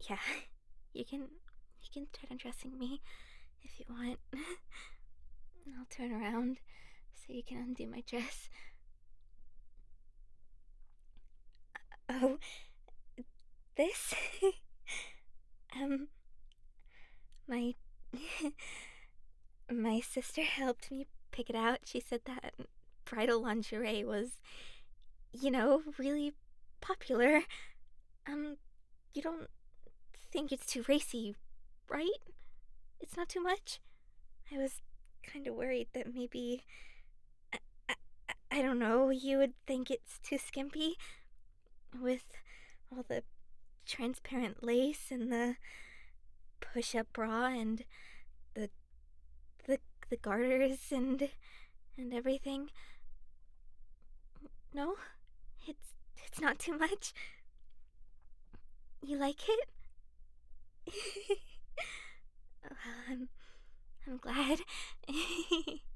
Yeah, you can start undressing me if you want. I'll turn around so you can undo my dress. Oh, this? um, my my sister helped me pick it out. She said that bridal lingerie was, really popular. Um, you don't think it's too racy, right? It's not too much? I was kind of worried that maybe, I, I, I don't know, you would think it's too skimpy with all the transparent lace and the push-up bra and the the the garters and everything. No, it's not too much. You like it? Well, I'm glad.